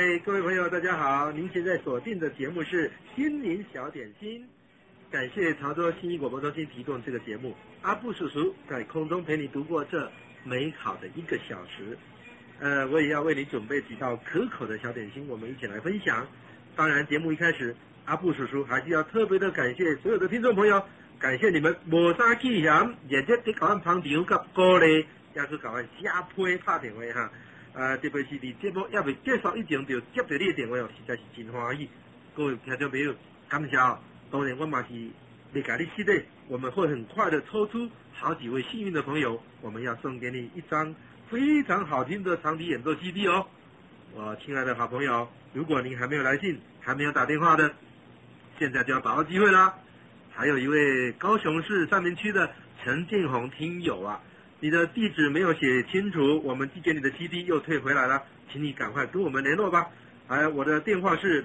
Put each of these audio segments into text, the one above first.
嗨，各位朋友，大家好！您现在锁定的节目是《心灵小点心》，感谢潮州新一广播中心提供这个节目。阿布叔叔在空中陪你度过这美好的1个小时。我也要为你准备几道可口的小点心，我们一起来分享。当然，节目一开始，阿布叔叔还是要特别的感谢所有的听众朋友，感谢你们无啥气嫌，热热的给我们捧场跟鼓励，也去给我们加配打电话哈。特别是你节目要未结束以前就接到你的电话，实在是真欢喜。各位听众朋友，感谢哦。当然，我嘛是没给你期待，我们会很快的抽出好几位幸运的朋友，我们要送给你一张非常好听的长笛演奏 CD 哦。我亲爱的好朋友，如果您还没有来信，还没有打电话的，现在就要把握机会啦。还有一位高雄市三民区的陈建宏听友啊，你的地址没有写清楚，我们寄给你的 CD 又退回来了，请你赶快跟我们联络吧。我的电话是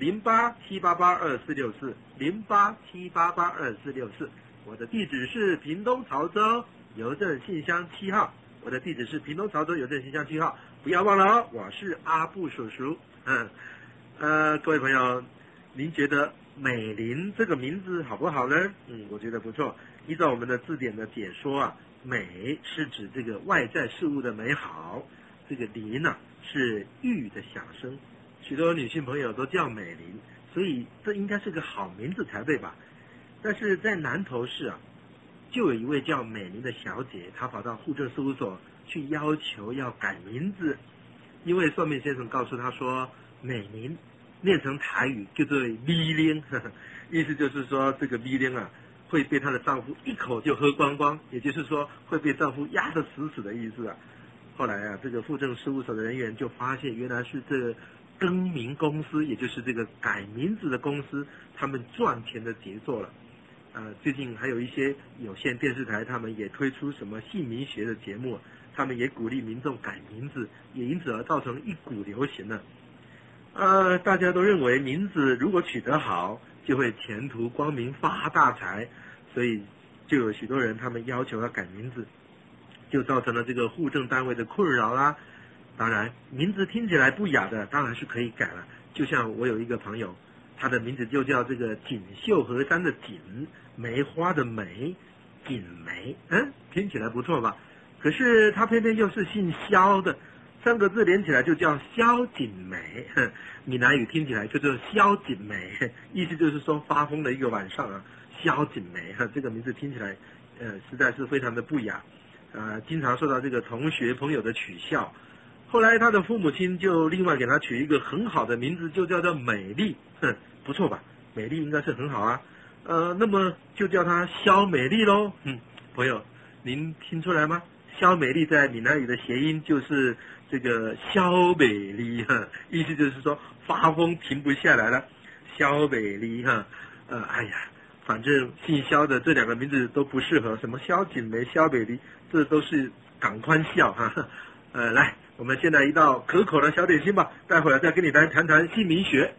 08782464，08782464，我的地址是屏东潮州邮政信箱7号，我的地址是屏东潮州邮政信箱7号，不要忘了哦，我是阿布叔叔。各位朋友，您觉得美玲这个名字好不好呢？我觉得不错。依照我们的字典的解说啊，美是指这个外在事物的美好，这个玲啊是玉的响声，许多女性朋友都叫美玲，所以这应该是个好名字才对吧？但是在南投市啊，就有一位叫美玲的小姐，她跑到户政事务所去要求要改名字，因为算命先生告诉她说，美玲念成台语叫做美玲，意思就是说这个美玲啊会被她的丈夫一口就喝光光，也就是说会被丈夫压得死死的意思啊。后来啊，这个户政事务所的人员就发现，原来是这个更名公司，也就是这个改名字的公司，他们赚钱的杰作了。最近还有一些有线电视台，他们也推出什么姓名学的节目，他们也鼓励民众改名字，也因此而造成一股流行了。大家都认为名字如果取得好，就会前途光明发大财，所以就有许多人他们要求要改名字，就造成了这个户政单位的困扰啦。当然，名字听起来不雅的，当然是可以改了。就像我有一个朋友，他的名字就叫这个锦绣河山的锦，梅花的梅，锦梅，听起来不错吧？可是他偏偏又是姓萧的，3个字连起来就叫萧锦梅，闽南语听起来就叫萧锦梅，意思就是说发疯的一个晚上啊，萧锦梅，这个名字听起来实在是非常的不雅，经常受到这个同学朋友的取笑。后来他的父母亲就另外给他取一个很好的名字，就叫做美丽，不错吧？美丽应该是很好啊，那么就叫他萧美丽咯。朋友，您听出来吗？萧美丽在闽南语的谐音就是这个萧美丽，意思就是说发疯停不下来了，萧美丽哎呀，反正姓萧的这2个名字都不适合，什么萧锦梅、萧美丽，这都是港宽笑来，我们先来一道可口的小点心吧，待会儿再跟你来谈谈姓名学。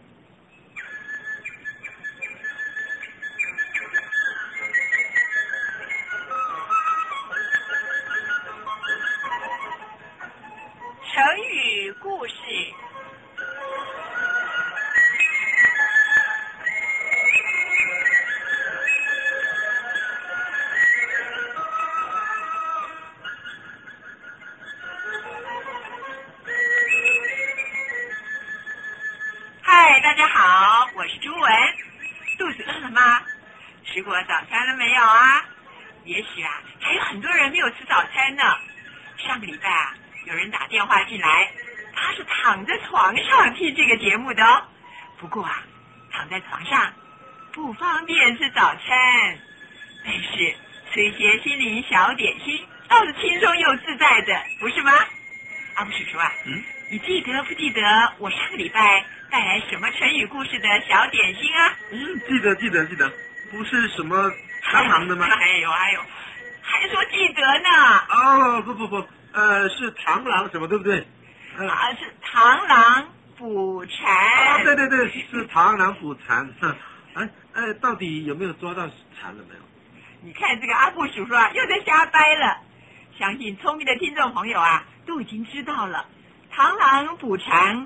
成语故事。嗨，大家好，我是朱文。肚子饿了吗？吃过早餐了没有啊？也许还有很多人没有吃早餐呢。上个礼拜有人打电话进来，他是躺在床上听这个节目的哦。不过躺在床上不方便吃早餐，但是吃一些心灵小点心倒是轻松又自在的，不是吗？阿布叔叔你记得不记得我上个礼拜带来什么成语故事的小点心啊？ 记得，不是什么蟑螂的吗？ 还有，还说记得呢。 不，是螳螂什么，对不对？ 是螳螂捕蝉。 对，是螳螂捕蝉。到底有没有抓到蝉了没有？ 你看这个阿布叔叔又在瞎掰了。相信聪明的听众朋友都已经知道了，螳螂捕蝉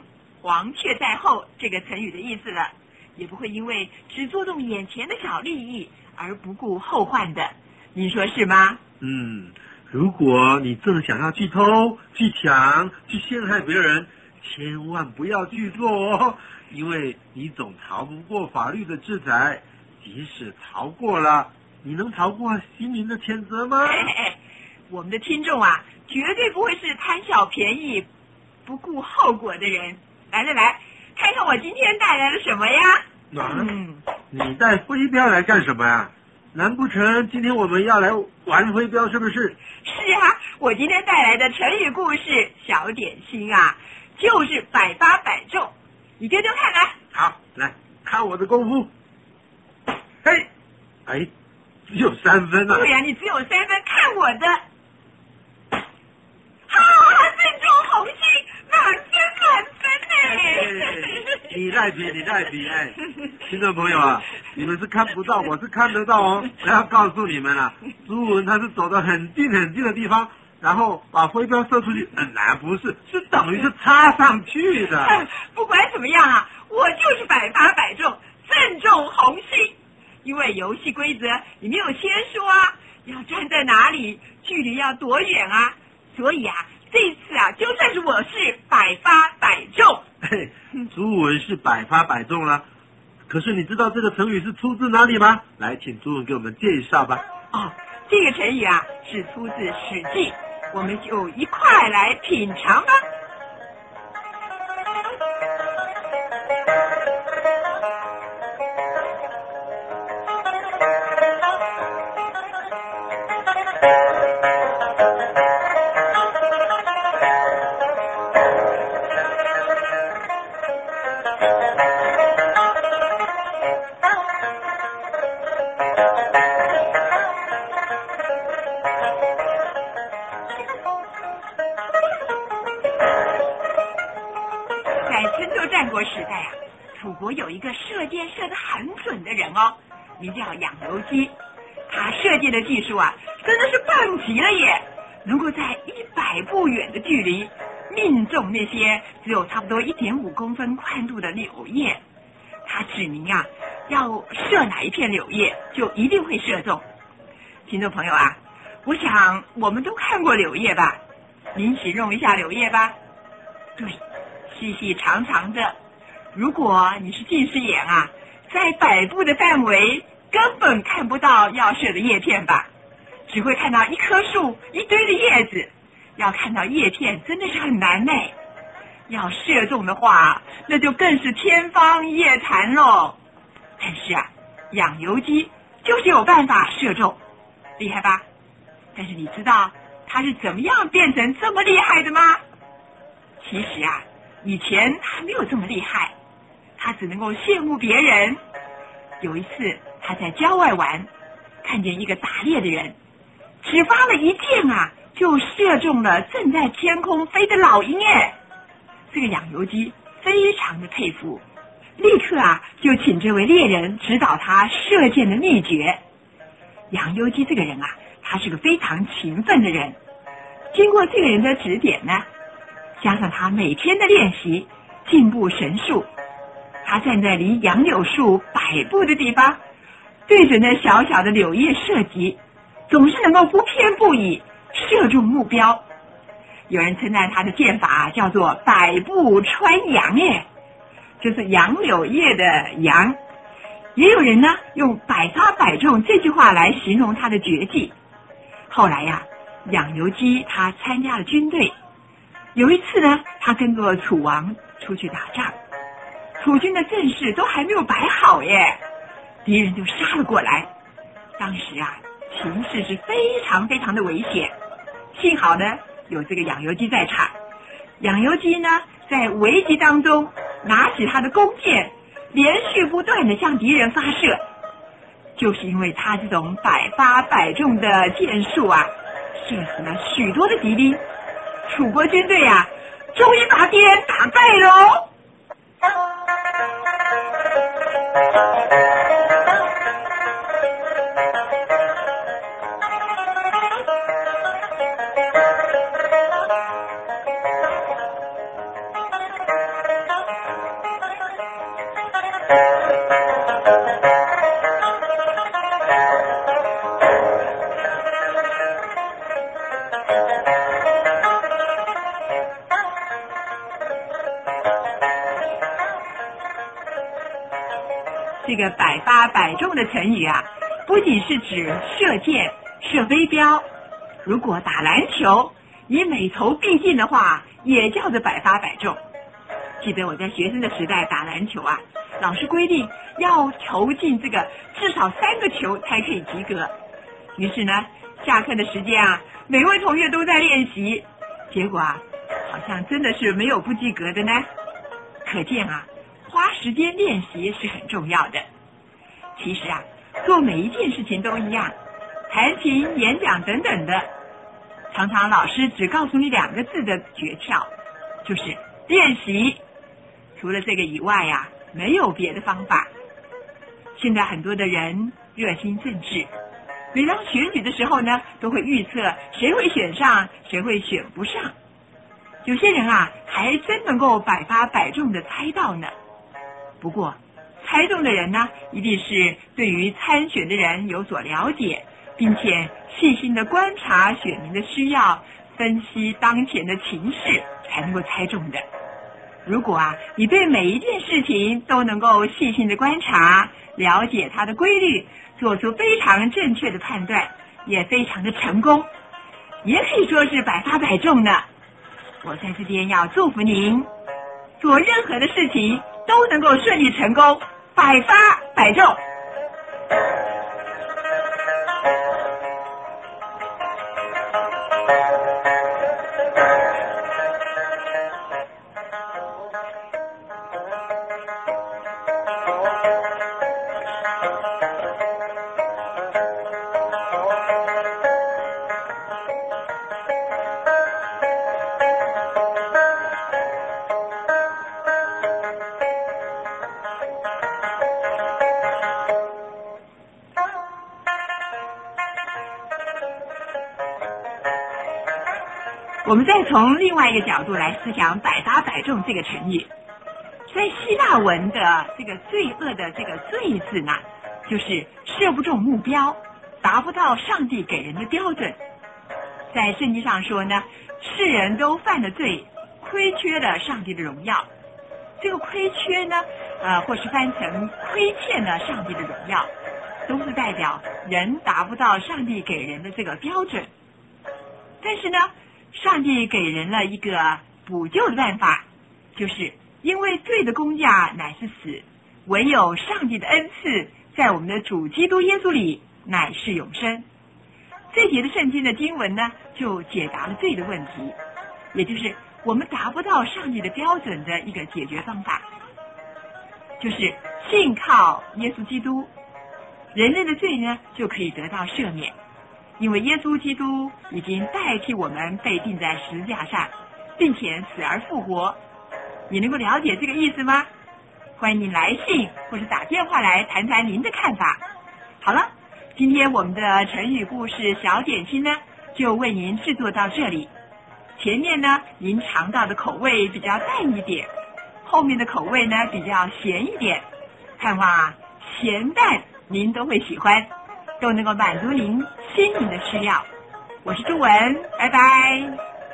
黄雀在后这个成语的意思了，也不会因为只注重眼前的小利益而不顾后患的，您说是吗？ 如果你正想要去偷、去抢、去陷害别人，千万不要去做哦，因为你总逃不过法律的制裁，即使逃过了，你能逃过心灵的谴责吗？ 我们的听众啊，绝对不会是贪小便宜、不顾后果的人。来，看看我今天带来了什么呀？ 你带飞镖来干什么呀？难不成今天我们要来玩飞镖是不是？ 是啊，我今天带来的成语故事小点心啊，就是百发百中，你丢丢看来。 好，来看我的功夫。嘿，只有3分啊！ 对呀，你只有3分，看我的。正中红心，满分呢！ 你赖皮！听众朋友啊，你们是看不到，我是看得到哦。我要告诉你们啊，朱文他是走到很近的地方，然后把飞镖射出去，不是等于是插上去的。 不管怎么样啊，我就是百发百中，正中红心。因为游戏规则你没有先说啊，要站在哪里，距离要多远啊，所以啊，这一次啊，就算是我是百发百中。 朱文是百发百中了，可是你知道这个成语是出自哪里吗？来，请朱文给我们介绍吧。 这个成语啊是出自《史记》，我们就一块来品尝吧。在春秋战国时代啊，楚国有一个射箭射得很准的人哦，名叫养由基。他射箭的技术啊，真的是棒极了耶！能够在100步远的距离命中那些只有差不多1.5公分宽度的柳叶。他指明啊，要射哪一片柳叶，就一定会射中。听众朋友啊，我想我们都看过柳叶吧？您形容一下柳叶吧。对，细细长长的。如果你是近视眼啊，在100步的范围根本看不到要射的叶片吧，只会看到一棵树一堆的叶子，要看到叶片真的是很难呢。要射中的话，那就更是天方夜谭喽。但是啊，养由基就是有办法射中，厉害吧？但是你知道他是怎么样变成这么厉害的吗？其实啊，以前他没有这么厉害，他只能够羡慕别人。有一次他在郊外玩，看见一个打猎的人只发了一箭啊，就射中了正在天空飞的老鹰耶。这个养由基非常的佩服，立刻啊就请这位猎人指导他射箭的秘诀。养由基这个人啊，他是个非常勤奋的人，经过这个人的指点呢，加上他每天的练习，进步神速。他站在离杨柳树100步的地方，对着那小小的柳叶射击，总是能够不偏不倚射中目标。有人称赞他的箭法叫做100步穿杨耶，就是杨柳叶的杨。也有人呢用百发百中这句话来形容他的绝技。后来呀，养由基他参加了军队，有一次呢，他跟着楚王出去打仗，楚军的阵势都还没有摆好耶，敌人就杀了过来。当时啊，情势是非常非常的危险，幸好呢有这个养由基在场。养由基呢在危急当中拿起他的弓箭，连续不断的向敌人发射。就是因为他这种百发百中的箭术啊，射死了许多的敌兵，楚国军队啊终于把敌人打败喽。 这个百发百中的成语啊，不仅是指射箭、射飞镖，如果打篮球，你每投必进的话，也叫做百发百中。记得我在学生的时代打篮球啊，老师规定要投进这个至少3个球才可以及格。于是呢，下课的时间啊，每位同学都在练习，结果啊，好像真的是没有不及格的呢。可见啊，花时间练习是很重要的。其实啊，做每一件事情都一样，弹琴、演讲等等的，常常老师只告诉你2个字的诀窍，就是练习。除了这个以外呀，没有别的方法。现在很多的人热心政治，每当选举的时候呢，都会预测谁会选上，谁会选不上。有些人啊，还真能够百发百中的猜到呢。不过，猜中的人呢，一定是对于参选的人有所了解，并且细心的观察选民的需要，分析当前的情势，才能够猜中的。如果啊，你对每一件事情都能够细心的观察，了解它的规律，做出非常正确的判断，也非常的成功，也可以说是百发百中呢。我在这边要祝福您，做任何的事情都能够顺利成功，百发百中。我们再从另外一个角度来思想百发百中这个成语。在希腊文的这个罪恶的这个罪字呢，就是射不中目标，达不到上帝给人的标准。在圣经上说呢，世人都犯了罪，亏缺了上帝的荣耀。这个亏缺呢，或是翻成亏欠了上帝的荣耀，都是代表人达不到上帝给人的这个标准。但是呢，上帝给人了一个补救的办法，就是因为罪的工价乃是死，唯有上帝的恩赐在我们的主基督耶稣里乃是永生。这节的圣经的经文呢，就解答了罪的问题，也就是我们达不到上帝的标准的一个解决方法，就是信靠耶稣基督，人类的罪呢就可以得到赦免。因为耶稣基督已经代替我们被钉在十字架上，并且死而复活。你能够了解这个意思吗？欢迎您来信或者打电话来谈谈您的看法。好了，今天我们的成语故事小点心呢，就为您制作到这里。前面呢，您尝到的口味比较淡一点，后面的口味呢比较咸一点。看话咸淡您都会喜欢，都能够满足您心灵的需要。我是朱文，拜拜。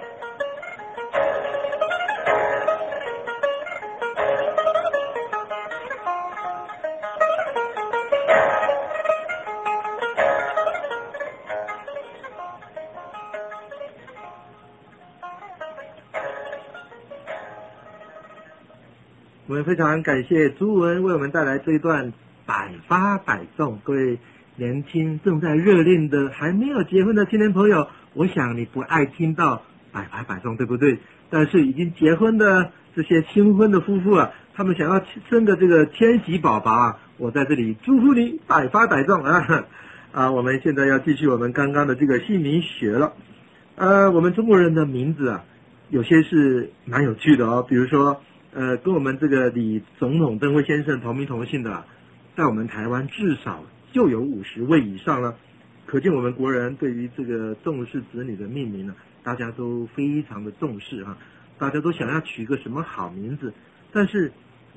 我们非常感谢朱文为我们带来这一段百发百中。各位年轻正在热恋的还没有结婚的青年朋友，我想你不爱听到百发百中，对不对？但是已经结婚的这些新婚的夫妇啊，他们想要生的这个千禧宝宝啊，我在这里祝福你百发百中啊！我们现在要继续我们刚刚的这个姓名学了。我们中国人的名字啊，有些是蛮有趣的哦，比如说跟我们这个李总统登辉先生同名同姓的，在我们台湾至少就有50位以上了，可见我们国人对于这个重视子女的命名呢，大家都非常的重视大家都想要取个什么好名字。但是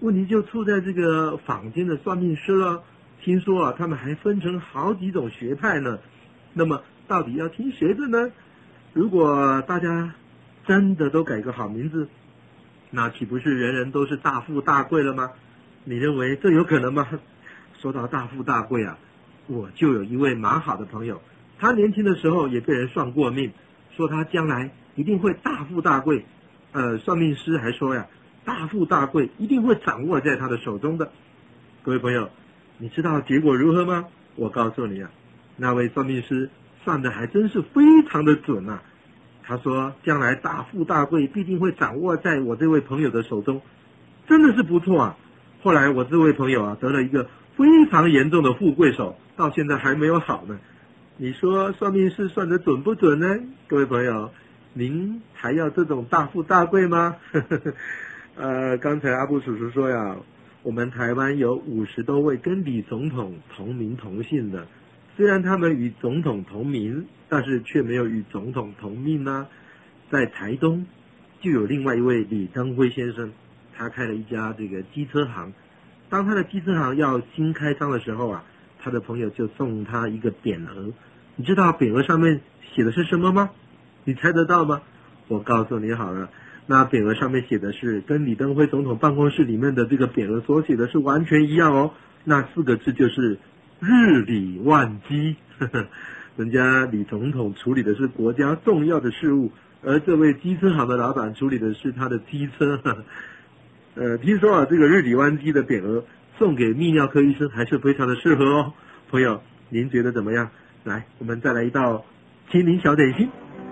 问题就出在这个坊间的算命师了。听说啊，他们还分成好几种学派呢。那么到底要听谁的呢？如果大家真的都改个好名字，那岂不是人人都是大富大贵了吗？你认为这有可能吗？说到大富大贵啊，我就有一位蛮好的朋友，他年轻的时候也被人算过命，说他将来一定会大富大贵。算命师还说呀，大富大贵一定会掌握在他的手中的。各位朋友，你知道结果如何吗？我告诉你啊，那位算命师算的还真是非常的准啊。他说将来大富大贵必定会掌握在我这位朋友的手中，真的是不错啊。后来我这位朋友啊得了一个非常严重的富贵手，到现在还没有好呢。你说算命师算得准不准呢？各位朋友，您还要这种大富大贵吗？刚才阿布叔叔说呀，我们台湾有50多位跟李总统同名同姓的，虽然他们与总统同名，但是却没有与总统同命呢。在台东就有另外一位李登辉先生，他开了一家这个机车行。当他的机车行要新开张的时候啊，他的朋友就送他一个匾额。你知道匾额上面写的是什么吗？你猜得到吗？我告诉你好了，那匾额上面写的是跟李登辉总统办公室里面的这个匾额所写的是完全一样哦。那4个字就是日理万机。人家李总统处理的是国家重要的事务，而这位机车行的老板处理的是他的机车。听说啊，这个日理万机的匾额送给泌尿科医生还是非常的适合哦。朋友，您觉得怎么样？来，我们再来一道心灵小点心。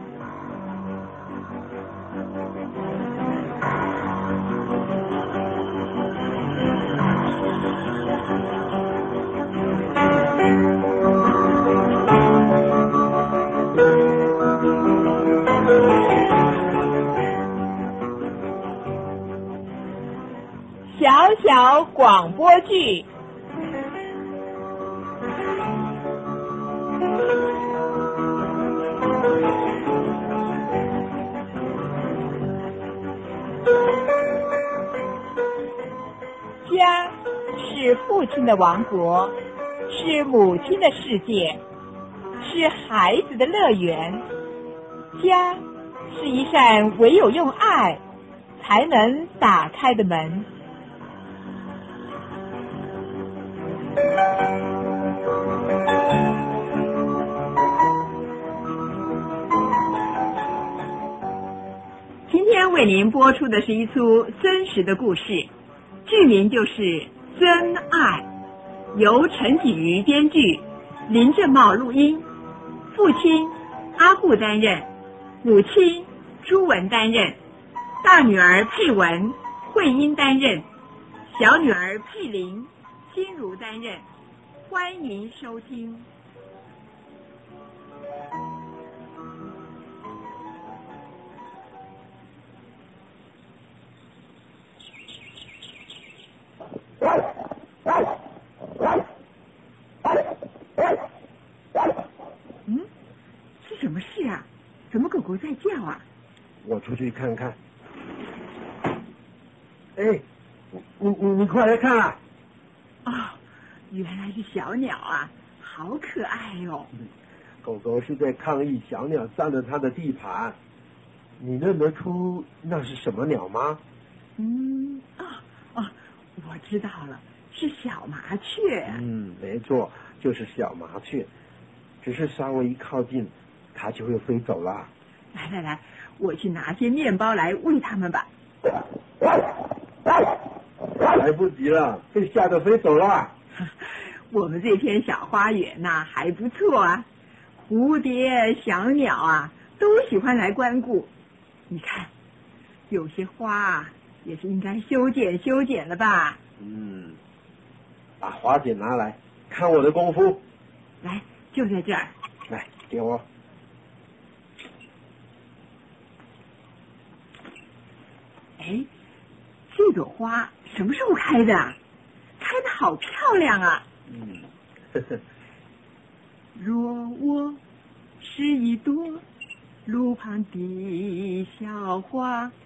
小小广播剧。家是父亲的王国，是母亲的世界，是孩子的乐园。家是一扇唯有用爱才能打开的门。今天为您播出的是一出真实的故事，剧名就是《真爱》，由陈启瑜编剧，林正茂录音。父亲阿布担任，母亲朱文担任，大女儿佩文、慧英担任，小女儿佩玲、心如担任。欢迎收听。是什么事啊？怎么狗狗在叫啊？ 我出去看看。哎，你快来看啊！ 哦，原来是小鸟啊，好可爱哦。 狗狗是在抗议小鸟占了它的地盘。你认得出那是什么鸟吗？ 我知道了，是小麻雀。 没错，就是小麻雀。只是稍微一靠近，它就会飞走了。 来，我去拿些面包来喂它们吧。 来不及了，被吓得飞走了。 我们这片小花园呐，还不错啊，蝴蝶、小鸟啊都喜欢来光顾。你看，有些花啊也是应该修剪了吧。 把花剪拿来，看我的功夫。 来，就在这儿。 来，给我。 哎，这朵花什么时候开的？开得好漂亮啊！若我是一朵路旁的小花，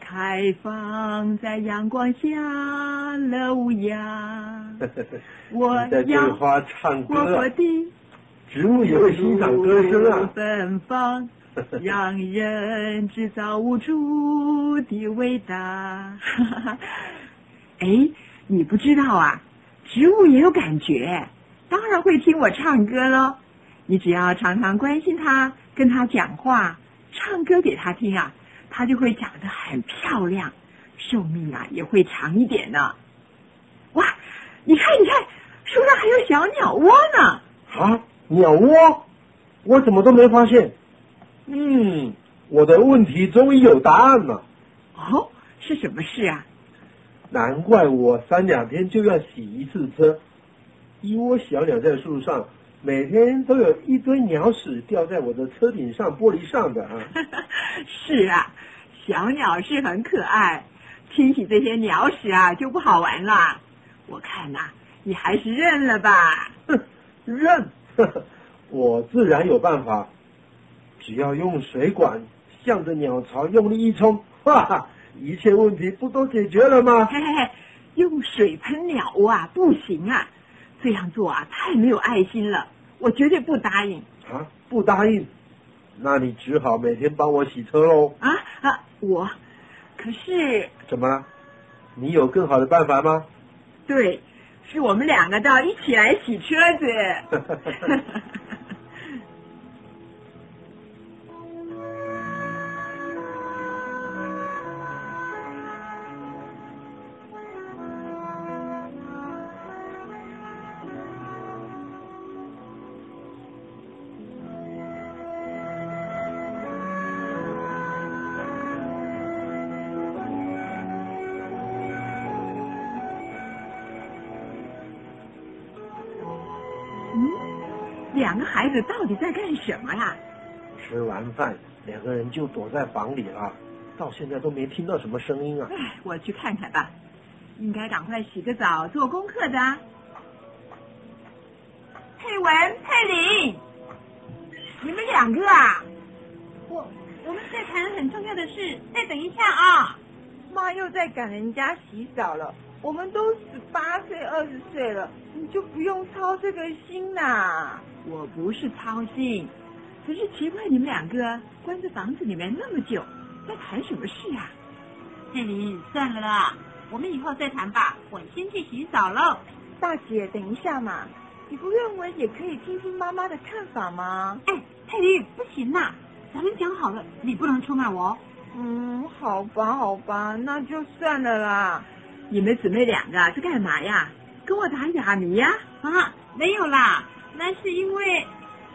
开放在阳光下了无恙。我你在对要花唱歌活泼地植物也会欣赏歌声啊。 芬芳，让人制造物主的伟大。哎，你不知道啊，植物也有感觉，当然会听我唱歌咯。你只要常常关心它，跟它讲话，唱歌给它听啊，它就会长得很漂亮，寿命啊也会长一点呢。哇，你看，树上还有小鸟窝呢。 啊，鸟窝？我怎么都没发现。我的问题终于有答案了。 哦，是什么事啊？ 难怪我3-2天就要洗一次车。一窝小鸟在树上，每天都有一堆鸟屎掉在我的车顶上、玻璃上的啊。 是啊，小鸟是很可爱，清洗这些鸟屎啊就不好玩了。我看呐，你还是认了吧。 认？我自然有办法，只要用水管向着鸟巢用力一冲，一切问题不都解决了吗？ 嘿，用水喷鸟窝啊不行啊，这样做啊太没有爱心了，我绝对不答应。 啊，不答应？那你只好每天帮我洗车喽。 可是怎么了？你有更好的办法吗？ 对，是我们2个都要一起来洗车子。2个孩子到底在干什么呀？ 吃完饭，2个人就躲在房里了，到现在都没听到什么声音啊。 我去看看吧，应该赶快洗个澡做功课的啊。佩文、佩玲，你们2个啊？ 我们在谈很重要的事，再等一下啊。 妈又在赶人家洗澡了，我们都18岁、20岁了，你就不用操这个心啦。 我不是操心，可是奇怪，你们2个关在房子里面那么久，在谈什么事啊？ 佩玲，算了啦，我们以后再谈吧，我先去洗澡了。 大姐，等一下嘛，你不认为也可以听听妈妈的看法吗？ 佩玲，不行啦，咱们讲好了，你不能出卖我。 好吧，那就算了啦。 你们姊妹2个是干嘛呀？跟我打哑谜呀？ 没有啦，那是因为，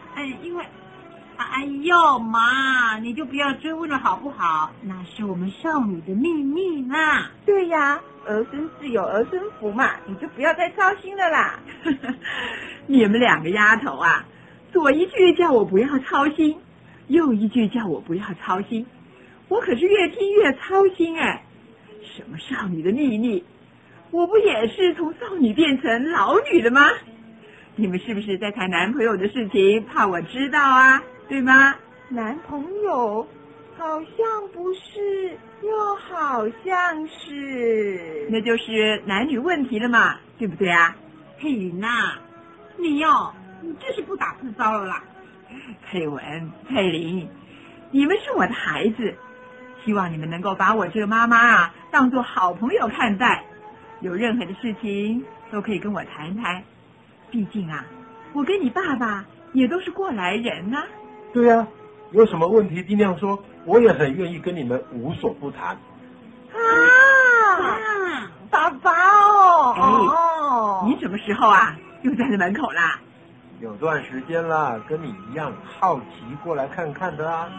哎呦妈，你就不要追问了好不好？那是我们少女的秘密啦。 对呀，儿孙自有儿孙福嘛，你就不要再操心了啦。 你们2个丫头啊，左一句叫我不要操心，右一句叫我不要操心，我可是越听越操心哎。什么少女的秘密？我不也是从少女变成老女了吗？你们是不是在谈男朋友的事情，怕我知道啊？对吗？ 男朋友好像不是，又好像是， 那就是男女问题了嘛，对不对啊？ 佩玲啊，你这是不打自招了啦。 佩文、佩玲，你们是我的孩子，希望你们能够把我这个妈妈啊当作好朋友看待，有任何的事情都可以跟我谈谈。毕竟啊，我跟你爸爸也都是过来人啊。 对呀，有什么问题尽量说，我也很愿意跟你们无所不谈。 爸爸你什么时候啊又站在门口啦？ 有段时间啦，跟你一样好奇过来看看的啊。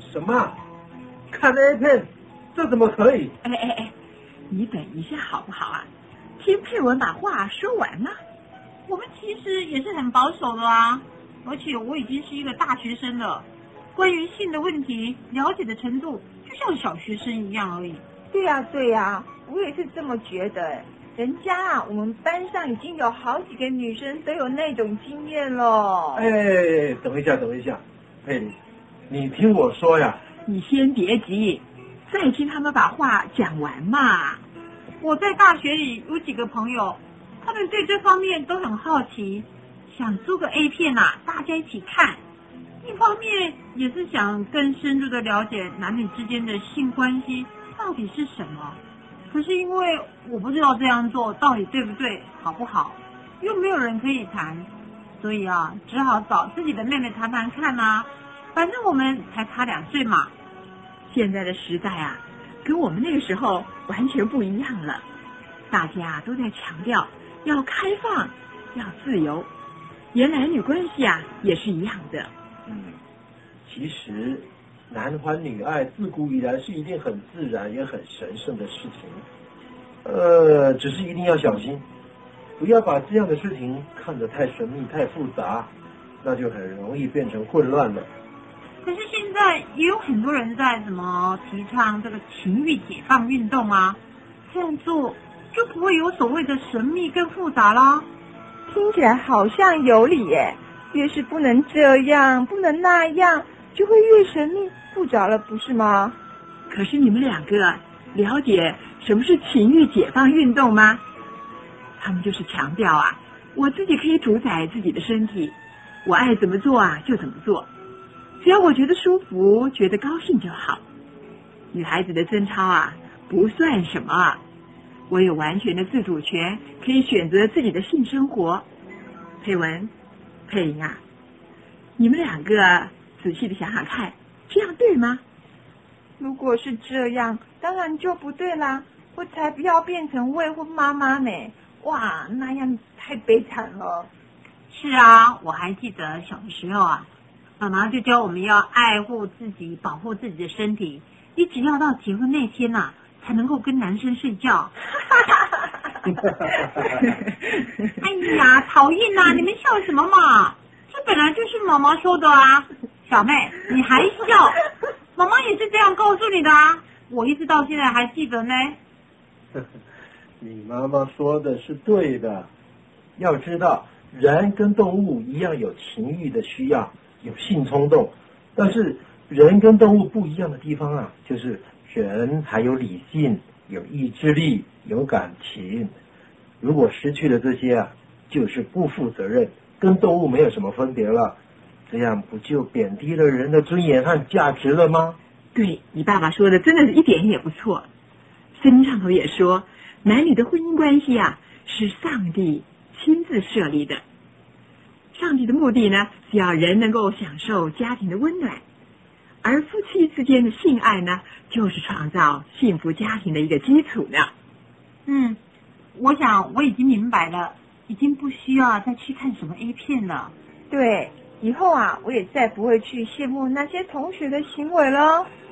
什么？看 A 片？这怎么可以？ 哎，你等一下好不好啊？听佩文把话说完了。 我们其实也是很保守的啊，而且我已经是一个大学生了，关于性的问题了解的程度就像小学生一样而已。 对呀，我也是这么觉得。人家啊，我们班上已经有好几个女生都有那种经验了。 哎，等一下，佩妮，你听我说呀。 你先别急，再听他们把话讲完嘛。 我在大学里有几个朋友，他们对这方面都很好奇，想租个 A 片啊，大家一起看。一方面也是想更深入的了解男女之间的性关系到底是什么。可是因为我不知道这样做到底对不对，好不好，又没有人可以谈，所以啊，只好找自己的妹妹谈谈看啊。反正我们才差2岁嘛。 现在的时代啊，跟我们那个时候完全不一样了。大家都在强调要开放，要自由，连男女关系啊也是一样的。 其实男欢女爱自古以来是一件很自然也很神圣的事情。只是一定要小心，不要把这样的事情看得太神秘太复杂，那就很容易变成混乱了。 可是现在也有很多人在提倡这个情欲解放运动啊，这样做就不会有所谓的神秘跟复杂啦。 听起来好像有理耶，越是不能这样不能那样，就会越神秘复杂了，不是吗？ 可是你们两个了解什么是情欲解放运动吗？他们就是强调啊，我自己可以主宰自己的身体，我爱怎么做啊就怎么做，只要我觉得舒服觉得高兴就好。女孩子的贞操啊不算什么，我有完全的自主权，可以选择自己的性生活。佩文、佩莹啊，你们两个仔细的想想看，这样对吗？ 如果是这样，当然就不对啦，我才不要变成未婚妈妈呢。哇，那样太悲惨了。 是啊，我还记得小的时候啊，妈妈就教我们要爱护自己，保护自己的身体，你只要到结婚那天啊，才能够跟男生睡觉。哎呀，讨厌啊，你们笑什么嘛？这本来就是妈妈说的啊。小妹，你还笑？妈妈也是这样告诉你的啊，我一直到现在还记得呢。 你妈妈说的是对的，要知道人跟动物一样有情欲的需要，有性冲动，但是人跟动物不一样的地方啊，就是人还有理性，有意志力，有感情。如果失去了这些啊，就是不负责任，跟动物没有什么分别了。这样不就贬低了人的尊严和价值了吗？ 对，你爸爸说的真的是一点也不错。圣经上头也说，男女的婚姻关系啊，是上帝亲自设立的。上帝的目的呢，是要人能够享受家庭的温暖，而夫妻之间的性爱呢，就是创造幸福家庭的一个基础呢。 我想我已经明白了，已经不需要再去看什么 A 片了。 对，以后啊，我也再不会去羡慕那些同学的行为了。